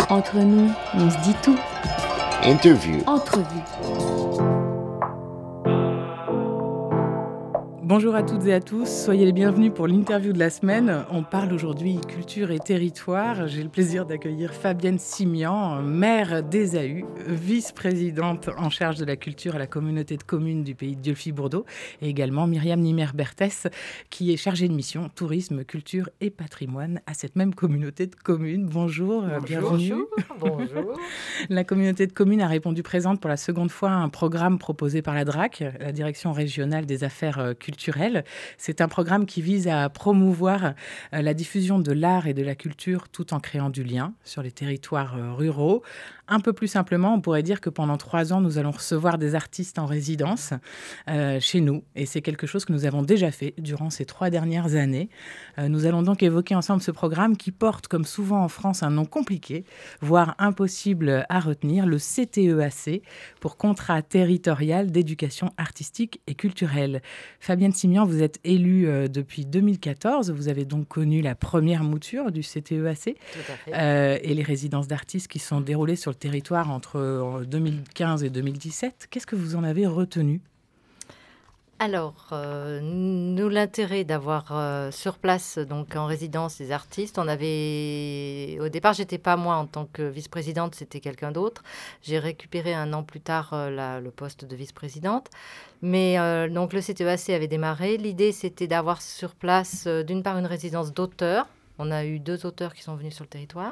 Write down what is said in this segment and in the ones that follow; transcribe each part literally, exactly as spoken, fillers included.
Entre nous, on se dit tout. Interview. Entrevue. Bonjour à toutes et à tous, soyez les bienvenus pour l'interview de la semaine. On parle aujourd'hui culture et territoire. J'ai le plaisir d'accueillir Fabienne Simian, maire d'Ésaü, vice-présidente en charge de la culture à la communauté de communes du pays de Dieulefit-Bourdeaux, et également Myriam Niemer-Berthès, qui est chargée de mission tourisme, culture et patrimoine à cette même communauté de communes. Bonjour, Bonjour, bienvenue. Bonjour. Bonjour. La communauté de communes a répondu présente pour la seconde fois à un programme proposé par la D R A C, la Direction régionale des affaires culturelles. C'est un programme qui vise à promouvoir la diffusion de l'art et de la culture tout en créant du lien sur les territoires ruraux. Un peu plus simplement, on pourrait dire que pendant trois ans, nous allons recevoir des artistes en résidence euh, chez nous. Et c'est quelque chose que nous avons déjà fait durant ces trois dernières années. Euh, nous allons donc évoquer ensemble ce programme qui porte, comme souvent en France, un nom compliqué, voire impossible à retenir, le C T E A C, pour Contrat territorial d'éducation artistique et culturelle. Fabienne Simian, vous êtes élue euh, depuis deux mille quatorze. Vous avez donc connu la première mouture du C T E A C. Tout à fait. Euh, et les résidences d'artistes qui sont déroulées sur le territoire entre deux mille quinze et deux mille dix-sept. Qu'est-ce que vous en avez retenu ? Alors, euh, nous, l'intérêt d'avoir euh, sur place, donc en résidence, des artistes, on avait... Au départ, j'étais pas moi en tant que vice-présidente, c'était quelqu'un d'autre. J'ai récupéré un an plus tard euh, la, le poste de vice-présidente. Mais euh, donc, le C T E A C avait démarré. L'idée, c'était d'avoir sur place, euh, d'une part, une résidence d'auteurs. On a eu deux auteurs qui sont venus sur le territoire.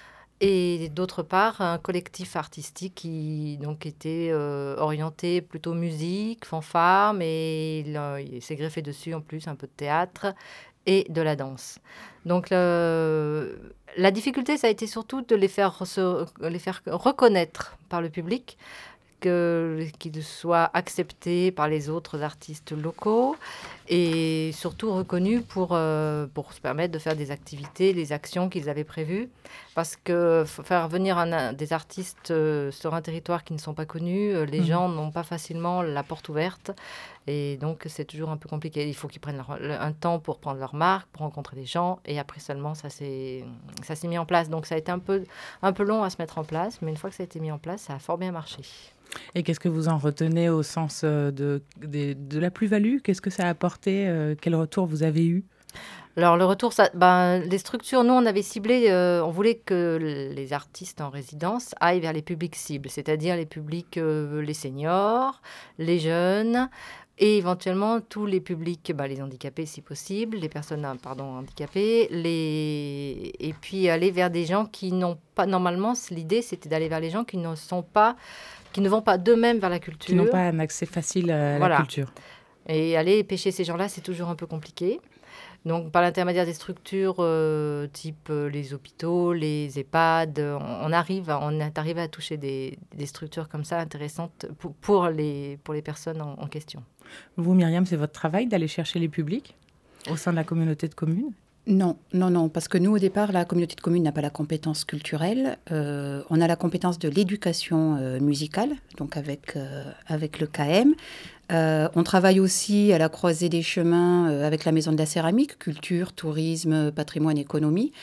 Et d'autre part, un collectif artistique qui donc, était euh, orienté plutôt musique, fanfare, mais il, euh, il s'est greffé dessus en plus un peu de théâtre et de la danse. Donc le, la difficulté, ça a été surtout de les faire, se, les faire reconnaître par le public, que, qu'ils soient acceptés par les autres artistes locaux et surtout reconnus pour, euh, pour se permettre de faire des activités, les actions qu'ils avaient prévues. Parce que faire venir un, des artistes euh, sur un territoire qui ne sont pas connus, euh, les mmh. gens n'ont pas facilement la porte ouverte. Et donc, c'est toujours un peu compliqué. Il faut qu'ils prennent leur, le, un temps pour prendre leur marque, pour rencontrer des gens. Et après seulement, ça s'est, ça s'est mis en place. Donc, ça a été un peu, un peu long à se mettre en place. Mais une fois que ça a été mis en place, ça a fort bien marché. Et qu'est-ce que vous en retenez au sens de, de, de la plus-value ? Qu'est-ce que ça a apporté ? Quel retour vous avez eu ? Alors, le retour, ça, ben, les structures, nous, on avait ciblé, euh, on voulait que les artistes en résidence aillent vers les publics cibles, c'est-à-dire les publics, euh, les seniors, les jeunes, et éventuellement tous les publics, ben, les handicapés si possible, les personnes pardon, handicapées, les... et puis aller vers des gens qui n'ont pas, normalement, l'idée, c'était d'aller vers les gens qui ne sont pas, qui ne vont pas d'eux-mêmes vers la culture. Qui n'ont pas un accès facile à voilà. la culture. Et aller pêcher ces gens-là, c'est toujours un peu compliqué. Donc, par l'intermédiaire des structures euh, type euh, les hôpitaux, les EHPAD, on, on, arrive, à, on est arrivé à toucher des, des structures comme ça intéressantes pour, pour, les, pour les personnes en, en question. Vous, Myriam, c'est votre travail d'aller chercher les publics au sein de la communauté de communes ? Non, non, non, parce que nous, au départ, la communauté de communes n'a pas la compétence culturelle. Euh, on a la compétence de l'éducation euh, musicale, donc avec, euh, avec le K M. Euh, on travaille aussi à la croisée des chemins euh, avec la Maison de la Céramique, culture, tourisme, patrimoine, économie.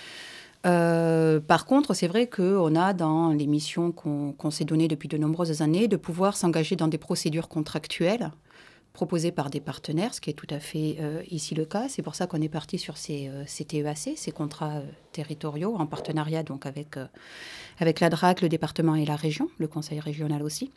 Euh, par contre, c'est vrai qu'on a dans les missions qu'on, qu'on s'est données depuis de nombreuses années de pouvoir s'engager dans des procédures contractuelles proposées par des partenaires, ce qui est tout à fait euh, ici le cas. C'est pour ça qu'on est parti sur ces euh, C T E A C, ces contrats euh, territoriaux, en partenariat donc avec, euh, avec la D R A C, le département et la région, le conseil régional aussi.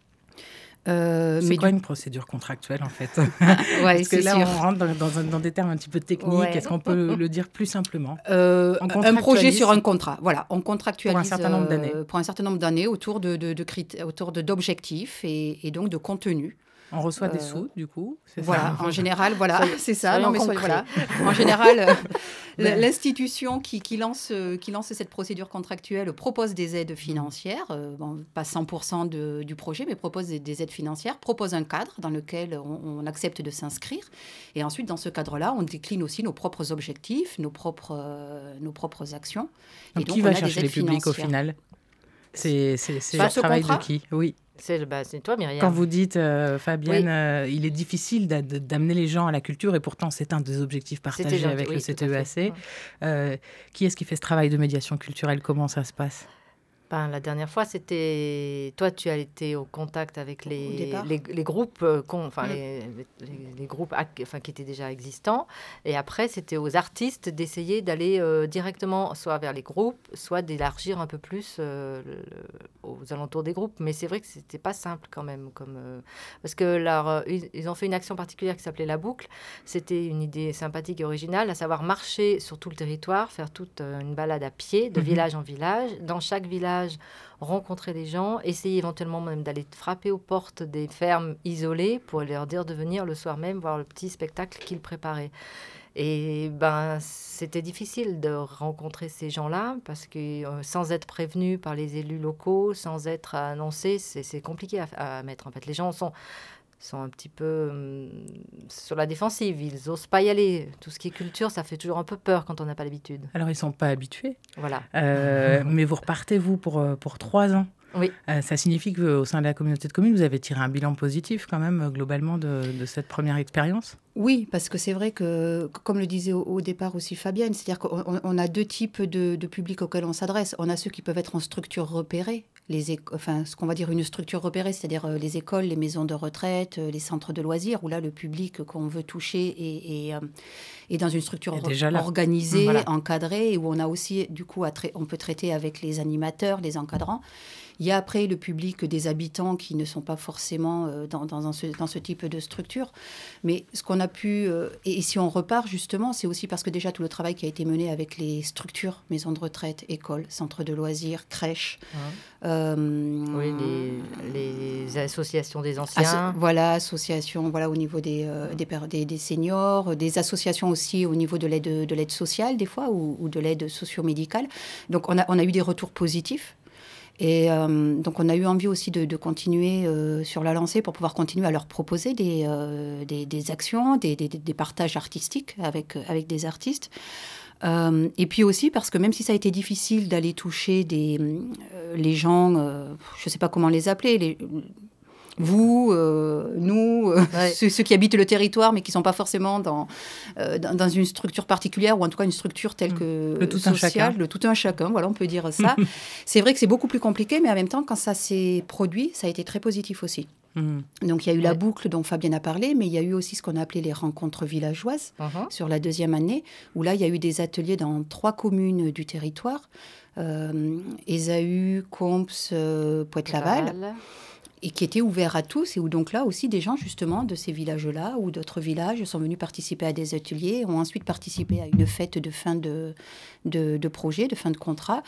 Euh, c'est mais quoi du... une procédure contractuelle en fait? ah, ouais, Parce que là sûr. on rentre dans, dans, dans des termes un petit peu techniques. Ouais. Est-ce qu'on peut le dire plus simplement? euh, Un projet sur un contrat. Voilà, on contractualise pour un certain nombre d'années. Euh, pour un certain nombre d'années autour de, de, de, crit- autour de d'objectifs et, et donc de contenu. On reçoit des euh, sous, du coup. C'est voilà, ça. En général, voilà, soyons, c'est ça. Non, mais soyez, voilà. En général, euh, l'institution qui, qui, lance, euh, qui lance cette procédure contractuelle propose des aides financières, euh, bon, pas cent pour cent de, du projet, mais propose des, des aides financières, propose un cadre dans lequel on, on accepte de s'inscrire. Et ensuite, dans ce cadre-là, on décline aussi nos propres objectifs, nos propres, euh, nos propres actions. Donc, et donc, qui va chercher les publics au final? C'est, c'est, c'est bah, le travail de qui? Oui. C'est, bah, c'est toi, Myriam. Quand vous dites, euh, Fabienne, oui. euh, il est difficile d'a- d'amener les gens à la culture, et pourtant c'est un des objectifs partagés gentil, avec oui, le C T E A C. Euh, qui est-ce qui fait ce travail de médiation culturelle? Comment ça se passe? Ben, la dernière fois, c'était... Toi, tu as été au contact avec Au les, départ. les, les groupes, euh, con- enfin, Mm. les, les- les groupes ac- enfin, qui étaient déjà existants. Et après, c'était aux artistes d'essayer d'aller euh, directement soit vers les groupes, soit d'élargir un peu plus euh, le- le- aux alentours des groupes. Mais c'est vrai que c'était pas simple quand même. Comme, euh, parce que leur, euh, ils, ils ont fait une action particulière qui s'appelait La Boucle. C'était une idée sympathique et originale, à savoir marcher sur tout le territoire, faire toute euh, une balade à pied, de Mhm. village en village. Dans chaque village, rencontrer des gens, essayer éventuellement même d'aller frapper aux portes des fermes isolées pour leur dire de venir le soir même voir le petit spectacle qu'ils préparaient. Et ben, c'était difficile de rencontrer ces gens-là parce que euh, sans être prévenus par les élus locaux, sans être annoncés, c'est, c'est compliqué à, à mettre. En fait, les gens sont sont un petit peu hum, sur la défensive. Ils n'osent pas y aller. Tout ce qui est culture, ça fait toujours un peu peur quand on n'a pas l'habitude. Alors, ils ne sont pas habitués, Voilà. euh, mais vous repartez, vous, pour, euh, pour trois ans. Oui. Euh, ça signifie qu'au sein de la communauté de communes, vous avez tiré un bilan positif quand même, euh, globalement, de, de cette première expérience. Oui, parce que c'est vrai que, comme le disait au, au départ aussi Fabienne, c'est-à-dire qu'on on a deux types de, de publics auxquels on s'adresse. On a ceux qui peuvent être en structure repérée, les éco- enfin, ce qu'on va dire une structure repérée, c'est-à-dire euh, les écoles, les maisons de retraite, euh, les centres de loisirs, où là, le public qu'on veut toucher est, est, euh, est dans une structure Est déjà là. organisée, Voilà. encadrée, et où on a aussi, du coup, à trai- on peut traiter avec les animateurs, les encadrants. Il y a après le public des habitants qui ne sont pas forcément euh, dans, dans, dans ce, dans ce type de structure. Mais ce qu'on a pu... euh, et, et si on repart justement, c'est aussi parce que déjà tout le travail qui a été mené avec les structures, maisons de retraite, écoles, centres de loisirs, crèches... euh, Oui, les, les associations des anciens. Asso- voilà, associations, voilà, au niveau des, euh, des, per- des, des seniors, des associations aussi au niveau de l'aide, de l'aide sociale, des fois, ou, ou de l'aide socio-médicale. Donc, on a, on a eu des retours positifs. Et euh, donc, on a eu envie aussi de, de continuer euh, sur la lancée pour pouvoir continuer à leur proposer des, euh, des, des actions, des, des, des partages artistiques avec, avec des artistes. Euh, et puis aussi parce que même si ça a été difficile d'aller toucher des, euh, les gens, euh, je ne sais pas comment les appeler, les, vous, euh, nous, euh, Ouais. ceux, ceux qui habitent le territoire mais qui ne sont pas forcément dans, euh, dans, dans une structure particulière ou en tout cas une structure telle que Le tout un sociale, chacun. le tout un chacun, voilà, on peut dire ça. C'est vrai que c'est beaucoup plus compliqué, mais en même temps, quand ça s'est produit, ça a été très positif aussi. Mhm. Donc il y a eu la Ouais. boucle dont Fabienne a parlé, mais il y a eu aussi ce qu'on a appelé les rencontres villageoises Mhm. sur la deuxième année, où là, il y a eu des ateliers dans trois communes du territoire, euh, Ésaü, Comps, euh, Pointe-Laval, Laval. et qui étaient ouverts à tous, et où donc là aussi des gens justement de ces villages-là ou d'autres villages sont venus participer à des ateliers, ont ensuite participé à une fête de fin de, de, de projet, de fin de contrat.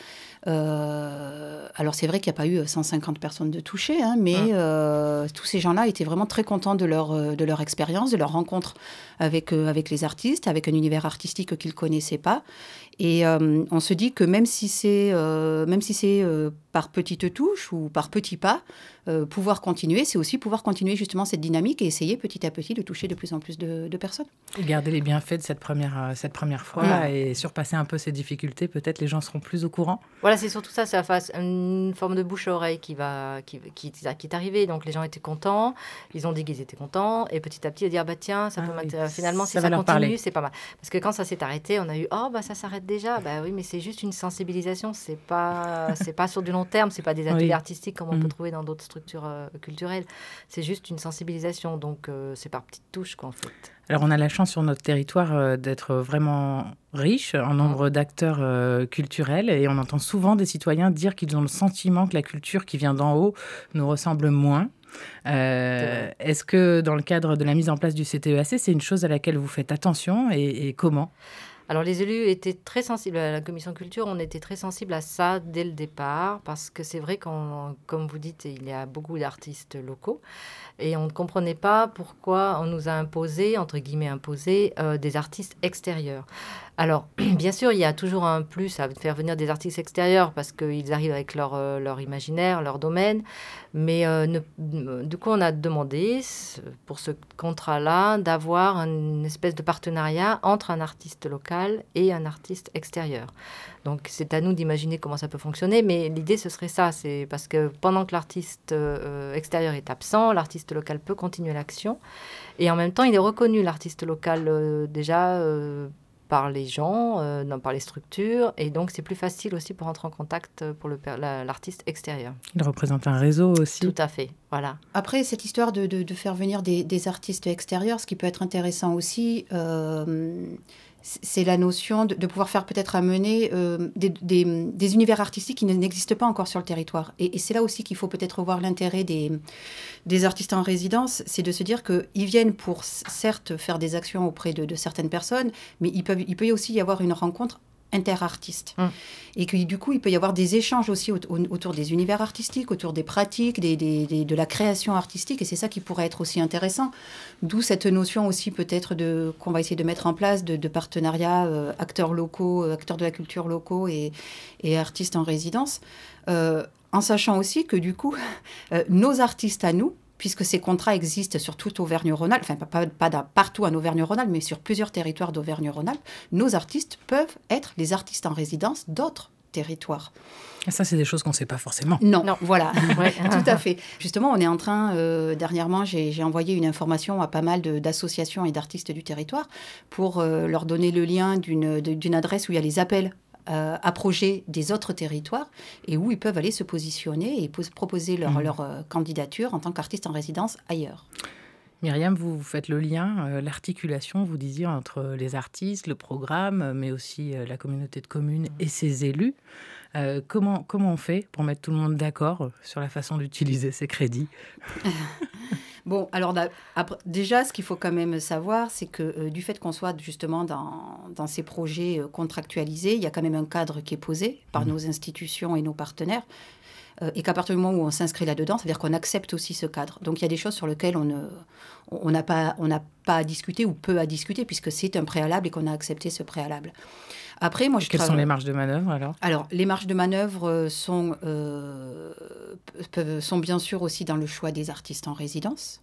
Euh, alors c'est vrai qu'il n'y a pas eu cent cinquante personnes de touchées, hein, mais Hum. euh, tous ces gens-là étaient vraiment très contents de leur, euh, de leur expérience, de leur rencontre avec, euh, avec les artistes, avec un univers artistique qu'ils ne connaissaient pas. Et euh, on se dit que même si c'est, euh, même si c'est euh, par petites touches ou par petits pas, euh, pouvoir continuer, c'est aussi pouvoir continuer justement cette dynamique et essayer petit à petit de toucher de plus en plus de, de personnes. Et garder les bienfaits de cette première, euh, cette première fois Voilà. et surpasser un peu ces difficultés, peut-être les gens seront plus au courant. Voilà, c'est surtout ça, ça fasse une forme de bouche à oreille qui, va, qui, qui, qui est arrivée. Donc les gens étaient contents, ils ont dit qu'ils étaient contents, et petit à petit, ils dire bah tiens, ça Ah peut oui, m'intéresser. Finalement, si ça ça, va leur continue, parler. c'est pas mal. Parce que quand ça s'est arrêté, on a eu oh bah ça s'arrête déjà. Bah oui, mais c'est juste une sensibilisation, c'est pas, c'est pas sur du long terme, c'est pas des ateliers Oui. artistiques comme on Mhm. peut trouver dans d'autres structures euh, culturelles. C'est juste une sensibilisation, donc euh, c'est par petites touches quoi en fait. Alors, on a la chance sur notre territoire euh, d'être vraiment riche en nombre d'acteurs euh, culturels et on entend souvent des citoyens dire qu'ils ont le sentiment que la culture qui vient d'en haut nous ressemble moins. Euh, est-ce que dans le cadre de la mise en place du C T E A C, c'est une chose à laquelle vous faites attention et, et comment ? Alors les élus étaient très sensibles à la commission culture, on était très sensibles à ça dès le départ parce que c'est vrai qu'on, comme vous dites, il y a beaucoup d'artistes locaux et on ne comprenait pas pourquoi on nous a imposé, entre guillemets imposé, euh, des artistes extérieurs. Alors, bien sûr, il y a toujours un plus à faire venir des artistes extérieurs parce qu'ils arrivent avec leur, euh, leur imaginaire, leur domaine. Mais euh, ne- du coup, on a demandé, ce- pour ce contrat-là, d'avoir une espèce de partenariat entre un artiste local et un artiste extérieur. Donc, c'est à nous d'imaginer comment ça peut fonctionner. Mais l'idée, ce serait ça. C'est parce que pendant que l'artiste euh, extérieur est absent, l'artiste local peut continuer l'action. Et en même temps, il est reconnu, l'artiste local, euh, déjà... euh, par les gens, euh, non, par les structures, et donc c'est plus facile aussi pour entrer en contact pour le, la, l'artiste extérieur. Il représente un réseau aussi. Tout à fait, voilà. Après, cette histoire de, de, de faire venir des, des artistes extérieurs, ce qui peut être intéressant aussi, euh, c'est la notion de, de pouvoir faire peut-être amener euh, des, des, des univers artistiques qui n'existent pas encore sur le territoire. Et, et c'est là aussi qu'il faut peut-être voir l'intérêt des, des artistes en résidence, c'est de se dire qu'ils viennent pour, certes, faire des actions auprès de, de certaines personnes, mais il peut, il peut aussi y avoir une rencontre interartistes. Mmh. Et que du coup, il peut y avoir des échanges aussi au, au, autour des univers artistiques, autour des pratiques, des, des, des, de la création artistique, et c'est ça qui pourrait être aussi intéressant. D'où cette notion aussi peut-être de, qu'on va essayer de mettre en place de, de partenariats euh, acteurs locaux, euh, acteurs de la culture locaux et, et artistes en résidence, euh, en sachant aussi que du coup, euh, nos artistes à nous, puisque ces contrats existent sur toute Auvergne-Rhône-Alpes, enfin pas, pas, pas partout en Auvergne-Rhône-Alpes, mais sur plusieurs territoires d'Auvergne-Rhône-Alpes, nos artistes peuvent être les artistes en résidence d'autres territoires. Et ça, c'est des choses qu'on ne sait pas forcément. Non, non. Voilà, ouais, tout à fait. Justement, on est en train, euh, dernièrement, j'ai, j'ai envoyé une information à pas mal de, d'associations et d'artistes du territoire pour euh, leur donner le lien d'une, de, d'une adresse où il y a les appels Euh, à projets des autres territoires et où ils peuvent aller se positionner et pos- proposer leur, mmh. leur euh, candidature en tant qu'artiste en résidence ailleurs. Myriam, vous, vous faites le lien, euh, l'articulation, vous disiez, entre les artistes, le programme, mais aussi euh, la communauté de communes et ses élus. Euh, comment, comment on fait pour mettre tout le monde d'accord sur la façon d'utiliser ces crédits ? Bon, alors après, déjà, ce qu'il faut quand même savoir, c'est que euh, du fait qu'on soit justement dans, dans ces projets euh, contractualisés, il y a quand même un cadre qui est posé par mmh. nos institutions et nos partenaires. Euh, et qu'à partir du moment où on s'inscrit là-dedans, c'est-à-dire qu'on accepte aussi ce cadre. Donc, il y a des choses sur lesquelles on ne, on n'a pas, on n'a pas à discuter ou peu à discuter, puisque c'est un préalable et qu'on a accepté ce préalable. Après, moi, je Quelles travaille... sont les marges de manœuvre, alors ? Alors, les marges de manœuvre sont, euh, peuvent, sont bien sûr aussi dans le choix des artistes en résidence.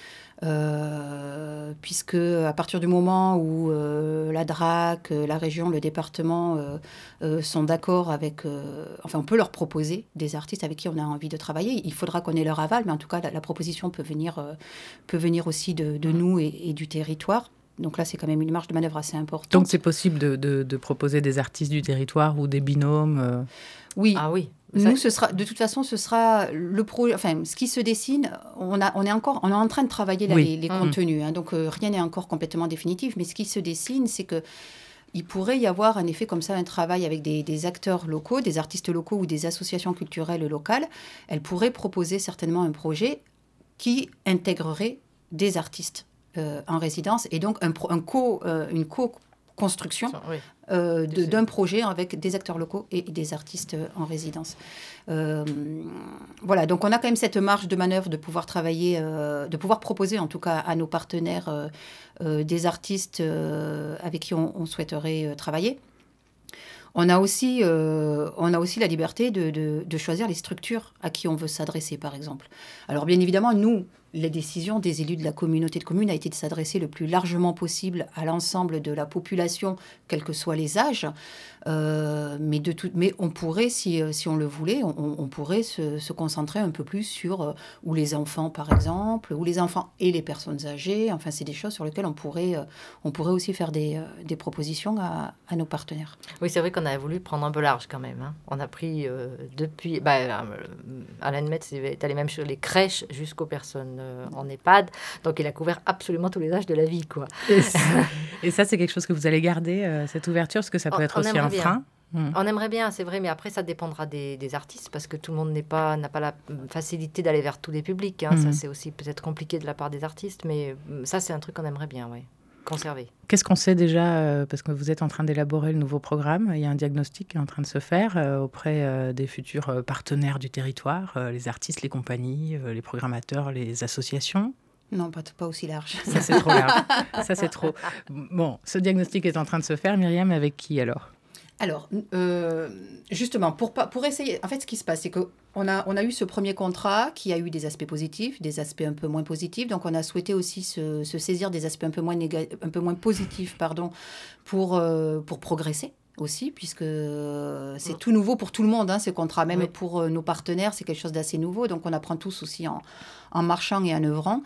Euh, puisque à partir du moment où euh, la D R A C, la région, le département euh, euh, sont d'accord avec... Euh, enfin, on peut leur proposer des artistes avec qui on a envie de travailler. Il faudra qu'on ait leur aval, mais en tout cas, la, la proposition peut venir, euh, peut venir aussi de, de nous et, et du territoire. Donc là, c'est quand même une marge de manœuvre assez importante. Donc, c'est possible de, de, de proposer des artistes du territoire ou des binômes euh... Oui. Ah oui. Nous, ce sera, de toute façon, ce sera le projet. Enfin, ce qui se dessine, on, a, on, est, encore, on est en train de travailler là, oui. les, les mmh. contenus. Hein, donc, euh, rien n'est encore complètement définitif. Mais ce qui se dessine, c'est que il pourrait y avoir en effet comme ça un travail avec des, des acteurs locaux, des artistes locaux ou des associations culturelles locales. Elles pourraient proposer certainement un projet qui intégrerait des artistes euh, en résidence et donc un, un co, euh, une co-construction oui. euh, de, d'un projet avec des acteurs locaux et des artistes en résidence. Euh, voilà, donc on a quand même cette marge de manœuvre de pouvoir travailler, euh, de pouvoir proposer en tout cas à nos partenaires euh, euh, des artistes euh, avec qui on, on souhaiterait euh, travailler. On a aussi, euh, on a aussi la liberté de, de, de choisir les structures à qui on veut s'adresser, par exemple. Alors, bien évidemment, nous, la décision des élus de la communauté de communes a été de s'adresser le plus largement possible à l'ensemble de la population, quels que soient les âges. Euh, mais, de tout, mais on pourrait, si, si on le voulait, on, on pourrait se, se concentrer un peu plus sur euh, ou les enfants, par exemple, ou les enfants et les personnes âgées. Enfin, c'est des choses sur lesquelles on pourrait, euh, on pourrait aussi faire des, euh, des propositions à, à nos partenaires. Oui, c'est vrai qu'on a voulu prendre un peu large quand même. Hein. On a pris euh, depuis... Bah, euh, Alain Metz est allé même sur les crèches jusqu'aux personnes euh, en EHPAD. Donc, il a couvert absolument tous les âges de la vie, quoi. Et, et ça, c'est quelque chose que vous allez garder, euh, cette ouverture, parce que ça peut être aussi un frein. Mmh. On aimerait bien, c'est vrai, mais après, ça dépendra des, des artistes, parce que tout le monde n'est pas, n'a pas la facilité d'aller vers tous les publics. Hein. Mmh. Ça, c'est aussi peut-être compliqué de la part des artistes, mais ça, c'est un truc qu'on aimerait bien, oui. Conserver. Qu'est-ce qu'on sait déjà, euh, parce que vous êtes en train d'élaborer le nouveau programme, il y a un diagnostic qui est en train de se faire euh, auprès euh, des futurs euh, partenaires du territoire, euh, les artistes, les compagnies, euh, les programmateurs, les associations. Non, pas, pas aussi large. Ça, c'est trop large. Ça, c'est trop. Bon, ce diagnostic est en train de se faire. Myriam, avec qui alors ? Alors, euh, justement, pour, pour essayer... En fait, ce qui se passe, c'est qu'on a, on a eu ce premier contrat qui a eu des aspects positifs, des aspects un peu moins positifs. Donc, on a souhaité aussi se, se saisir des aspects un peu moins, néga- un peu moins positifs pardon, pour, euh, pour progresser aussi, puisque c'est mmh. tout nouveau pour tout le monde, hein, ces contrats. Même oui. pour euh, nos partenaires, c'est quelque chose d'assez nouveau. Donc, on apprend tous aussi en, en marchant et en œuvrant.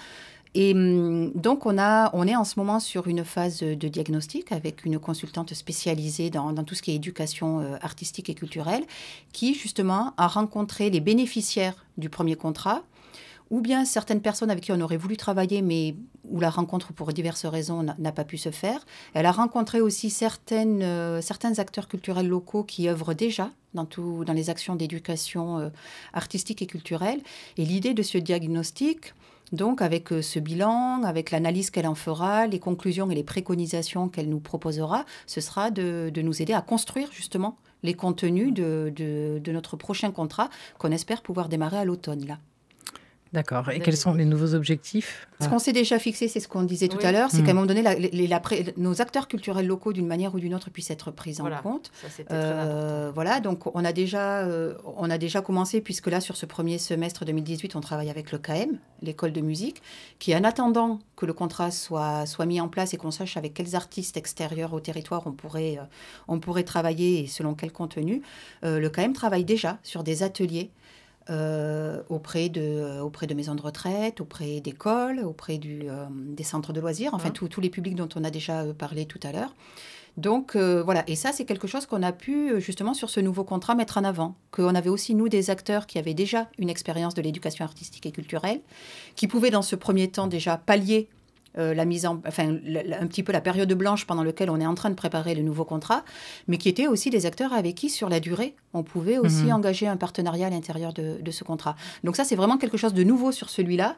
Et hum, donc, on, a, on est en ce moment sur une phase de diagnostic avec une consultante spécialisée dans, dans tout ce qui est éducation euh, artistique et culturelle, qui, justement, a rencontré les bénéficiaires du premier contrat, ou bien certaines personnes avec qui on aurait voulu travailler, mais où la rencontre, pour diverses raisons, n'a, n'a pas pu se faire. Elle a rencontré aussi certaines, euh, certains acteurs culturels locaux qui œuvrent déjà dans, tout, dans les actions d'éducation euh, artistique et culturelle. Et l'idée de ce diagnostic... Donc, avec ce bilan, avec l'analyse qu'elle en fera, les conclusions et les préconisations qu'elle nous proposera, ce sera de, de nous aider à construire justement les contenus de, de, de notre prochain contrat qu'on espère pouvoir démarrer à l'automne, là. D'accord. Et quels sont les nouveaux objectifs ? Ce qu'on s'est déjà fixé, c'est ce qu'on disait tout Oui. à l'heure, c'est Mmh. qu'à un moment donné, la, les, la, pré- nos acteurs culturels locaux, d'une manière ou d'une autre, puissent être pris Voilà. en compte. Ça, c'était très Euh, important. voilà, donc on a, déjà, euh, on a déjà commencé, puisque là, sur ce premier semestre deux mille dix-huit, on travaille avec le K M, l'école de musique, qui, en attendant que le contrat soit, soit mis en place et qu'on sache avec quels artistes extérieurs au territoire on pourrait, euh, on pourrait travailler et selon quel contenu, euh, le K M travaille déjà sur des ateliers Euh, auprès, de, euh, auprès de maisons de retraite, auprès d'écoles, auprès du, euh, des centres de loisirs, enfin Mmh. tous tous les publics dont on a déjà euh, parlé tout à l'heure. Donc euh, voilà, et ça c'est quelque chose qu'on a pu euh, justement sur ce nouveau contrat mettre en avant, qu'on avait aussi nous des acteurs qui avaient déjà une expérience de l'éducation artistique et culturelle, qui pouvaient dans ce premier temps déjà pallier Euh, la mise en, enfin, la, la, un petit peu la période blanche pendant laquelle on est en train de préparer le nouveau contrat, mais qui étaient aussi des acteurs avec qui, sur la durée, on pouvait aussi Mmh. engager un partenariat à l'intérieur de, de ce contrat. Donc ça, c'est vraiment quelque chose de nouveau sur celui-là,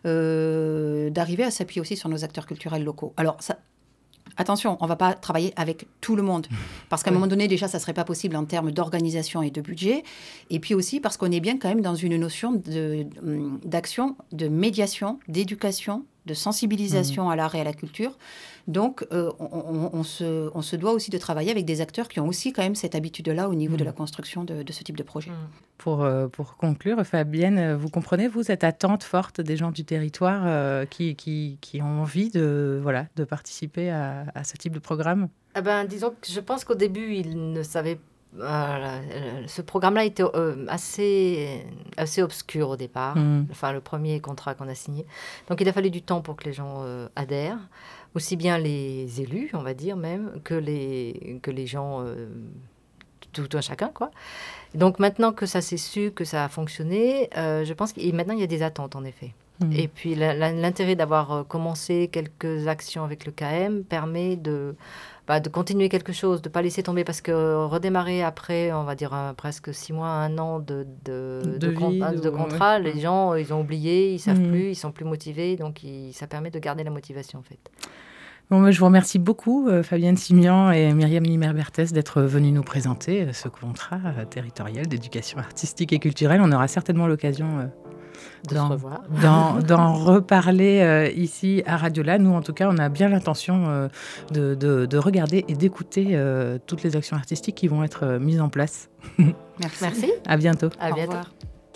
euh, d'arriver à s'appuyer aussi sur nos acteurs culturels locaux. Alors, ça, attention, on ne va pas travailler avec tout le monde, parce qu'à un Oui. moment donné, déjà, ça ne serait pas possible en termes d'organisation et de budget, et puis aussi parce qu'on est bien quand même dans une notion de, d'action, de médiation, d'éducation, de sensibilisation mmh. à l'art et à la culture. Donc, euh, on, on, on, se, on se doit aussi de travailler avec des acteurs qui ont aussi quand même cette habitude-là au niveau mmh. de la construction de, de ce type de projet. Mmh. Pour, euh, pour conclure, Fabienne, vous comprenez, vous, cette attente forte des gens du territoire euh, qui, qui, qui ont envie de, voilà, de participer à, à ce type de programme ? Eh ben, disons que je pense qu'au début, ils ne savaient pas. Voilà. Ce programme-là était euh, assez, assez obscur au départ, mmh. enfin le premier contrat qu'on a signé. Donc il a fallu du temps pour que les gens euh, adhèrent, aussi bien les élus, on va dire même, que les, que les gens, euh, tout un chacun, quoi. Donc maintenant que ça s'est su, que ça a fonctionné, euh, je pense que maintenant il y a des attentes en effet. Mmh. Et puis la, la, l'intérêt d'avoir commencé quelques actions avec le K M permet de... Bah, de continuer quelque chose, de ne pas laisser tomber, parce que redémarrer après, on va dire, un, presque six mois, un an de, de, de, de, vie, con, de, de contrat, ouais. les gens, ils ont oublié, ils ne savent mmh. plus, ils ne sont plus motivés, donc il, ça permet de garder la motivation, en fait. Bon, moi, je vous remercie beaucoup, euh, Fabienne Simian et Myriam Limer-Berthès, d'être venues nous présenter euh, ce contrat euh, territorial d'éducation artistique et culturelle. On aura certainement l'occasion... Euh, De d'en, se revoir. d'en, d'en reparler euh, ici à Radiola. Nous, en tout cas, on a bien l'intention euh, de, de, de regarder et d'écouter euh, toutes les actions artistiques qui vont être euh, mises en place. Merci. Merci. À bientôt. À Au bientôt. revoir.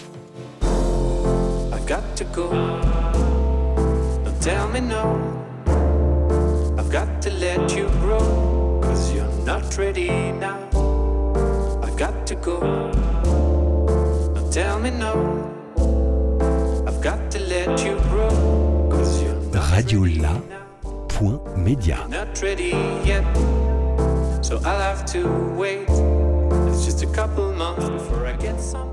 I've got to go. Don't tell me no. I've got to let you grow, 'cause you're not ready now. I've got to go. Don't tell me no. Radiola point media. Not ready yet, so I'll have to wait. It's just a couple months before I get some.